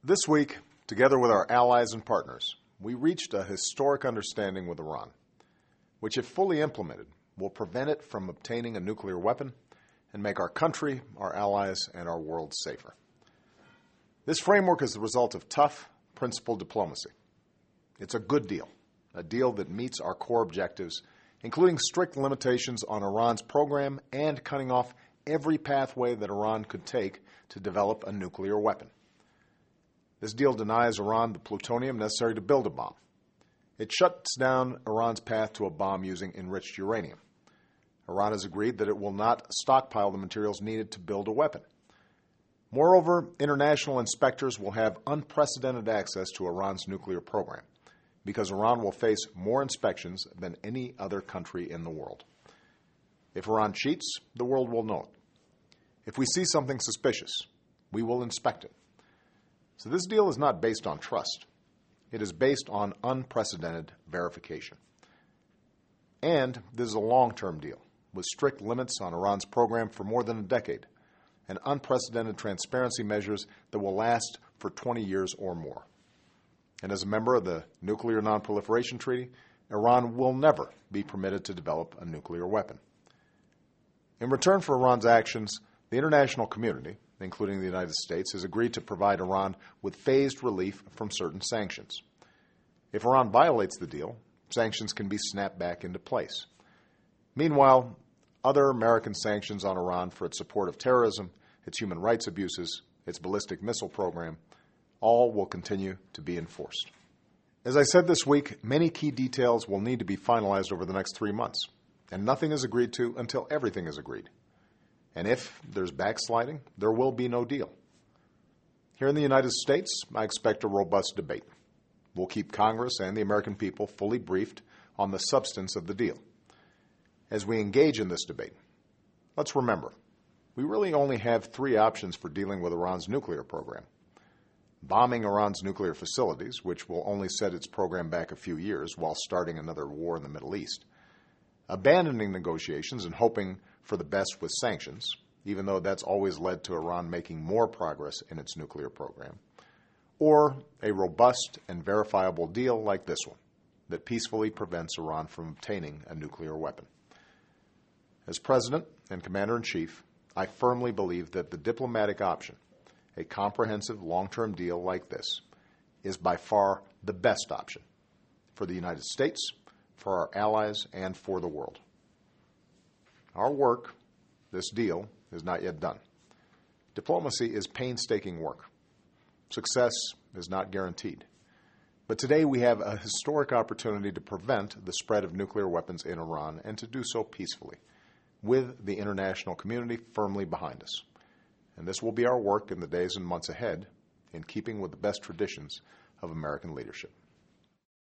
This week, together with our allies and partners, we reached a historic understanding with Iran, which, if fully implemented, will prevent it from obtaining a nuclear weapon and make our country, our allies, and our world safer. This framework is the result of tough, principled diplomacy. It's a good deal, a deal that meets our core objectives, including strict limitations on Iran's program and cutting off every pathway that Iran could take to develop a nuclear weapon. This deal denies Iran the plutonium necessary to build a bomb. It shuts down Iran's path to a bomb using enriched uranium. Iran has agreed that it will not stockpile the materials needed to build a weapon. Moreover, international inspectors will have unprecedented access to Iran's nuclear program because Iran will face more inspections than any other country in the world. If Iran cheats, the world will know it. If we see something suspicious, we will inspect it. So this deal is not based on trust. It is based on unprecedented verification. And this is a long-term deal with strict limits on Iran's program for more than a decade and unprecedented transparency measures that will last for 20 years or more. And as a member of the Nuclear Non-Proliferation Treaty, Iran will never be permitted to develop a nuclear weapon. In return for Iran's actions, the international community, including the United States, has agreed to provide Iran with phased relief from certain sanctions. If Iran violates the deal, sanctions can be snapped back into place. Meanwhile, other American sanctions on Iran for its support of terrorism, its human rights abuses, its ballistic missile program, all will continue to be enforced. As I said this week, many key details will need to be finalized over the next 3 months, and nothing is agreed to until everything is agreed. And if there's backsliding, there will be no deal. Here in the United States, I expect a robust debate. We'll keep Congress and the American people fully briefed on the substance of the deal. As we engage in this debate, let's remember, we really only have 3 options for dealing with Iran's nuclear program. Bombing Iran's nuclear facilities, which will only set its program back a few years while starting another war in the Middle East. Abandoning negotiations and hoping for the best with sanctions, even though that's always led to Iran making more progress in its nuclear program. Or a robust and verifiable deal like this one that peacefully prevents Iran from obtaining a nuclear weapon. As President and Commander-in-Chief, I firmly believe that the diplomatic option, a comprehensive long-term deal like this, is by far the best option for the United States, for our allies, and for the world. Our work, this deal, is not yet done. Diplomacy is painstaking work. Success is not guaranteed. But today we have a historic opportunity to prevent the spread of nuclear weapons in Iran and to do so peacefully, with the international community firmly behind us. And this will be our work in the days and months ahead, in keeping with the best traditions of American leadership.